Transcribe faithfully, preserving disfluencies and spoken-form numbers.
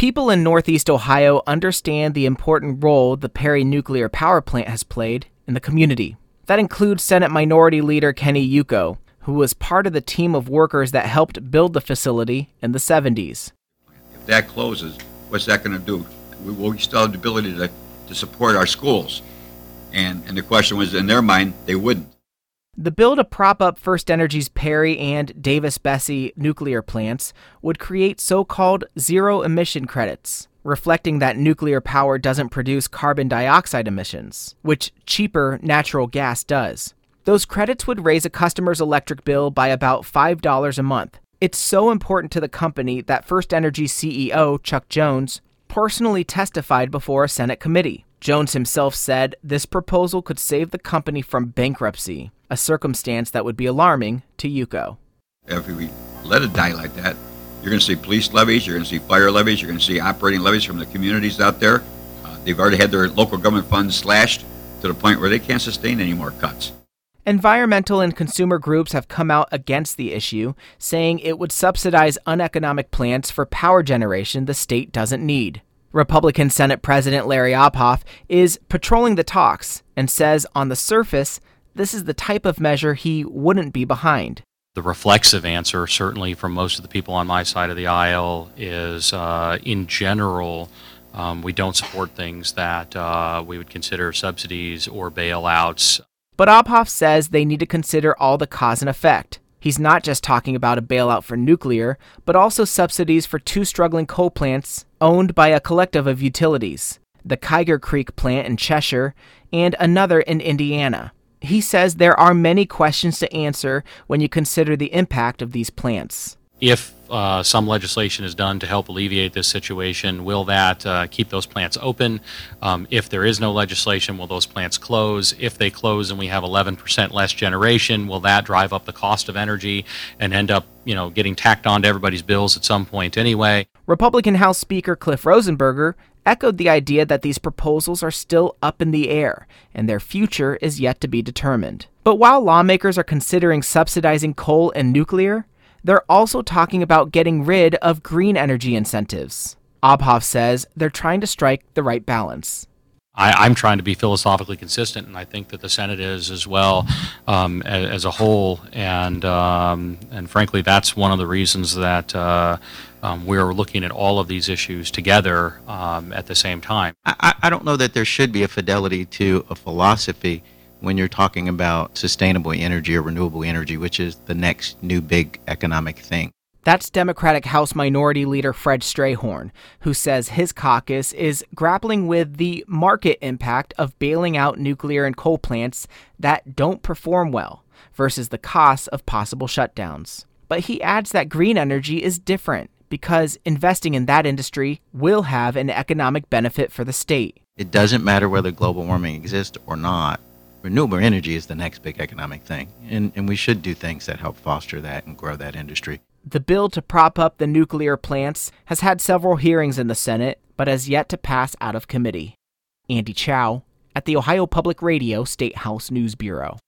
People in Northeast Ohio understand the important role the Perry Nuclear Power Plant has played in the community. That includes Senate Minority Leader Kenny Yuko, who was part of the team of workers that helped build the facility in the seventies. If that closes, what's that going to do? We will still have the ability to, to support our schools. And, and the question was, in their mind, they wouldn't. The bill to prop up First Energy's Perry and Davis-Besse nuclear plants would create so-called zero-emission credits, reflecting that nuclear power doesn't produce carbon dioxide emissions, which cheaper natural gas does. Those credits would raise a customer's electric bill by about five dollars a month. It's so important to the company that First Energy C E O Chuck Jones personally testified before a Senate committee. Jones himself said this proposal could save the company from bankruptcy, a circumstance that would be alarming to Yuko. If we let it die like that, you're going to see police levies, you're going to see fire levies, you're going to see operating levies from the communities out there. Uh, they've already had their local government funds slashed to the point where they can't sustain any more cuts. Environmental and consumer groups have come out against the issue, saying it would subsidize uneconomic plants for power generation the state doesn't need. Republican Senate President Larry Ophoff is patrolling the talks and says on the surface, this is the type of measure he wouldn't be behind. The reflexive answer, certainly from most of the people on my side of the aisle, is uh, in general, um, we don't support things that uh, we would consider subsidies or bailouts. But Ophoff says they need to consider all the cause and effect. He's not just talking about a bailout for nuclear, but also subsidies for two struggling coal plants owned by a collective of utilities, the Kiger Creek plant in Cheshire and another in Indiana. He says there are many questions to answer when you consider the impact of these plants. If uh, some legislation is done to help alleviate this situation, will that uh, keep those plants open? Um, if there is no legislation, will those plants close? If they close and we have eleven percent less generation, will that drive up the cost of energy and end up, you know, getting tacked on to everybody's bills at some point anyway? Republican House Speaker Cliff Rosenberger echoed the idea that these proposals are still up in the air and their future is yet to be determined. But while lawmakers are considering subsidizing coal and nuclear, they're also talking about getting rid of green energy incentives. Ophoff says they're trying to strike the right balance. I, I'm trying to be philosophically consistent, and I think that the Senate is as well, um, as, as a whole. And um, and frankly, that's one of the reasons that uh, um, we're looking at all of these issues together um, at the same time. I, I don't know that there should be a fidelity to a philosophy when you're talking about sustainable energy or renewable energy, which is the next new big economic thing. That's Democratic House Minority Leader Fred Strayhorn, who says his caucus is grappling with the market impact of bailing out nuclear and coal plants that don't perform well versus the costs of possible shutdowns. But he adds that green energy is different because investing in that industry will have an economic benefit for the state. It doesn't matter whether global warming exists or not. Renewable energy is the next big economic thing, and, and we should do things that help foster that and grow that industry. The bill to prop up the nuclear plants has had several hearings in the Senate, but has yet to pass out of committee. Andy Chow at the Ohio Public Radio State House News Bureau.